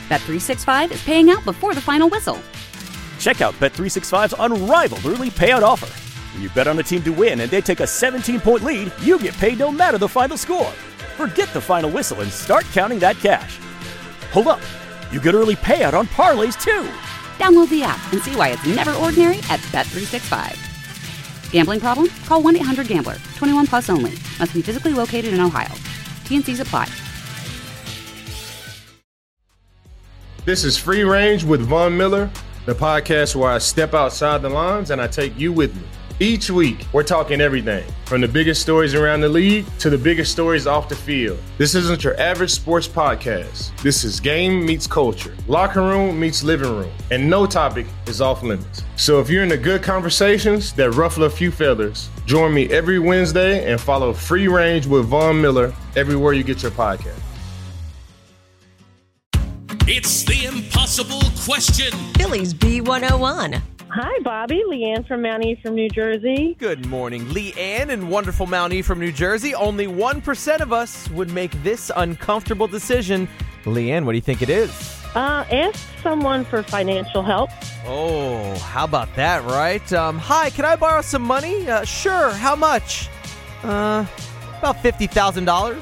Bet365 is paying out before the final whistle. Check out Bet365's unrivaled early payout offer. When you bet on a team to win and they take a 17-point lead, you get paid no matter the final score. Forget the final whistle and start counting that cash. Hold up. You get early payout on parlays, too. Download the app and see why it's never ordinary at Bet365. Gambling problem? Call 1-800-GAMBLER. 21 plus only. Must be physically located in Ohio. T&Cs apply. This is Free Range with Von Miller, the podcast where I step outside the lines and I take you with me. Each week, we're talking everything from the biggest stories around the league to the biggest stories off the field. This isn't your average sports podcast. This is game meets culture, locker room meets living room, and no topic is off limits. So if you're into good conversations that ruffle a few feathers, join me every Wednesday and follow Free Range with Von Miller everywhere you get your podcast. It's the impossible question. Phillies B101. Hi, Bobby. Leanne from Mount Ephraim, New Jersey. Good morning, Leanne in wonderful Mount Ephraim, New Jersey. Only 1% of us would make this uncomfortable decision. Leanne, what do you think it is? Ask someone for financial help. Oh, how about that, right? Hi, can I borrow some money? Sure, how much? About $50,000.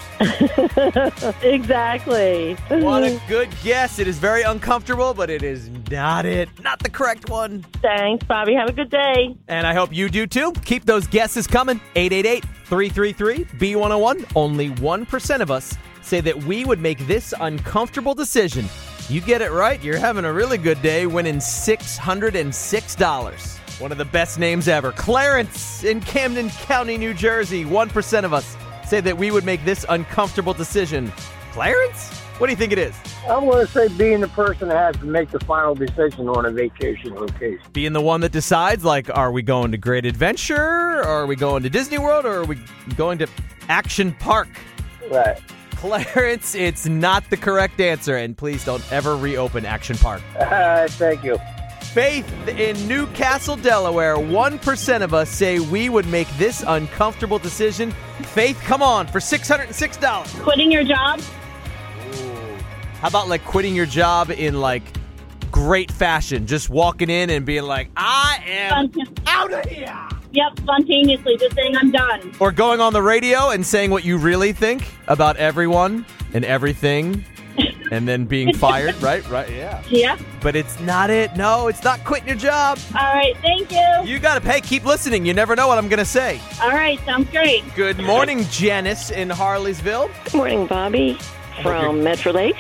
Exactly. What a good guess. It is very uncomfortable, but it is not it. Not the correct one. Thanks, Bobby. Have a good day. And I hope you do too. Keep those guesses coming. 888-333-B101. Only 1% of us say that we would make this uncomfortable decision. You get it right, you're having a really good day, winning $606. One of the best names ever. Clarence in Camden County, New Jersey. 1% of us say that we would make this uncomfortable decision. Clarence? What do you think it is? I'm going to say being the person that has to make the final decision on a vacation location. Being the one that decides, like, are we going to Great Adventure? Or are we going to Disney World? Or are we going to Action Park? Right. Clarence, it's not the correct answer. And please don't ever reopen Action Park. Thank you. Faith in Newcastle, Delaware. 1% of us say we would make this uncomfortable decision. Faith, come on, for $606. Quitting your job? Ooh. How about like quitting your job in like great fashion? Just walking in and being like, I am out of here. Yep, spontaneously, just saying I'm done. Or going on the radio and saying what you really think about everyone and everything. And then being fired, right? Right, yeah. Yeah. But it's not it. No, it's not quitting your job. All right, thank you. You got to pay. Keep listening. You never know what I'm going to say. All right, sounds great. Good morning, Janice in Harleysville. Good morning, Bobby from Metro Lakes.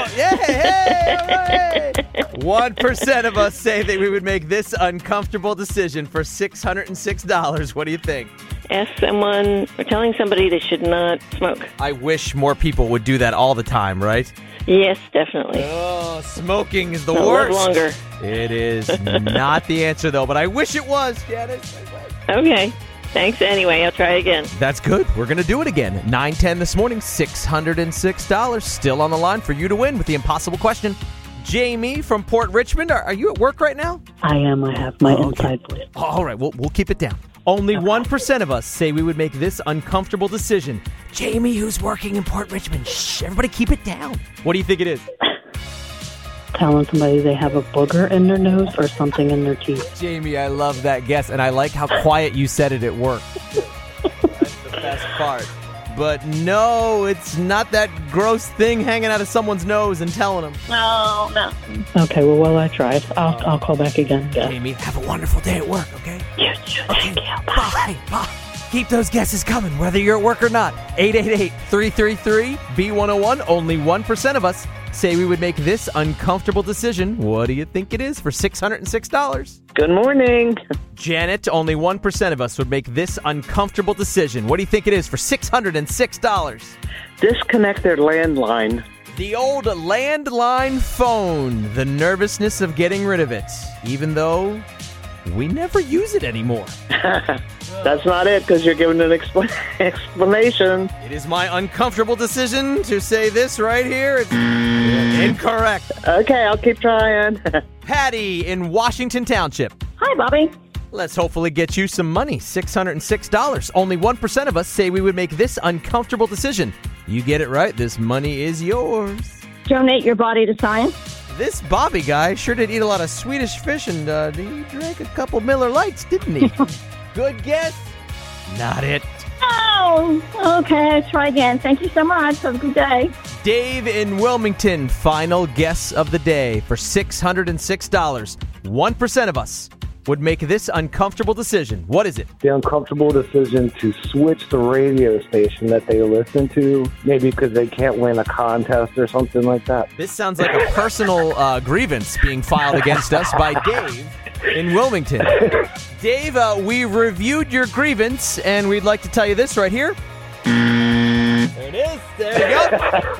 Hey, 1% of us say that we would make this uncomfortable decision for $606. What do you think? Ask someone or telling somebody they should not smoke. I wish more people would do that all the time, right? Yes, definitely. Oh, smoking is the Don't worst. live longer. It is not the answer, though, but I wish it was, Janice. Okay. Thanks anyway. I'll try again. That's good. We're going to do it again. 9:10 this morning, $606. Still on the line for you to win with the impossible question. Jamie from Port Richmond, are you at work right now? I am. I have my inside voice. All right, we'll keep it down. Only 1% of us say we would make this uncomfortable decision. Jamie, who's working in Port Richmond. Shh, everybody keep it down. What do you think it is? Telling somebody they have a booger in their nose or something in their teeth. Jamie, I love that guess, and I like how quiet you said it at work. That's the best part. But no, it's not that gross thing hanging out of someone's nose and telling them. No. Okay, well, I tried. I'll call back again. Yeah. Jamie, have a wonderful day at work, okay? You too. Okay. Bye. Keep those guesses coming, whether you're at work or not. 888-333-B101. Only 1% of us say we would make this uncomfortable decision. What do you think it is for $606? Good morning. Janet, only 1% of us would make this uncomfortable decision. What do you think it is for $606? Disconnect their landline. The old landline phone. The nervousness of getting rid of it, even though we never use it anymore. That's not it, because you're giving an explanation. It is my uncomfortable decision to say this right here. It's incorrect. Okay, I'll keep trying. Patty in Washington Township. Hi, Bobby. Let's hopefully get you some money, $606. Only 1% of us say we would make this uncomfortable decision. You get it right, this money is yours. Donate your body to science. This Bobby guy sure did eat a lot of Swedish fish, and he drank a couple Miller Lights, didn't he? Good guess. Not it. Oh, okay. Let's try again. Thank you so much. Have a good day. Dave in Wilmington, final guess of the day for $606. 1% of us would make this uncomfortable decision. What is it? The uncomfortable decision to switch the radio station that they listen to, maybe because they can't win a contest or something like that. This sounds like a personal grievance being filed against us by Dave in Wilmington. Dave, we reviewed your grievance, and we'd like to tell you this right here. There it is. There you go.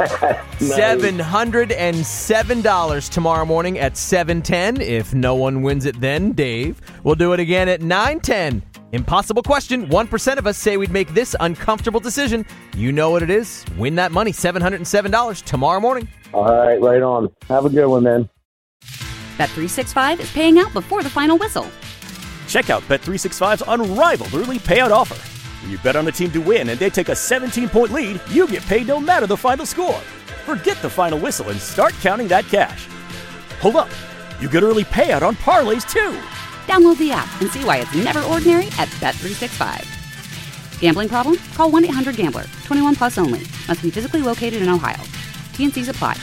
$707 tomorrow morning at 7:10. If no one wins it then, Dave, we'll do it again at 9:10. Impossible question. 1% of us say we'd make this uncomfortable decision. You know what it is. Win that money. $707 tomorrow morning. All right, right on. Have a good one, man. Bet365 is paying out before the final whistle. Check out Bet365's unrivaled early payout offer. When you bet on a team to win and they take a 17-point lead, you get paid no matter the final score. Forget the final whistle and start counting that cash. Hold up. You get early payout on parlays, too. Download the app and see why it's never ordinary at Bet365. Gambling problem? Call 1-800-GAMBLER. 21 plus only. Must be physically located in Ohio. T&Cs apply.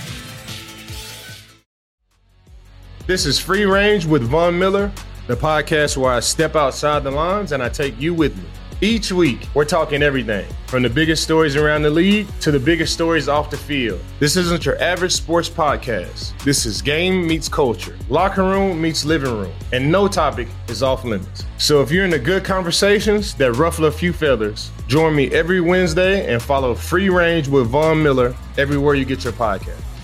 This is Free Range with Von Miller, the podcast where I step outside the lines and I take you with me. Each week, we're talking everything from the biggest stories around the league to the biggest stories off the field. This isn't your average sports podcast. This is game meets culture, locker room meets living room, and no topic is off limits. So if you're into good conversations that ruffle a few feathers, join me every Wednesday and follow Free Range with Von Miller everywhere you get your podcast.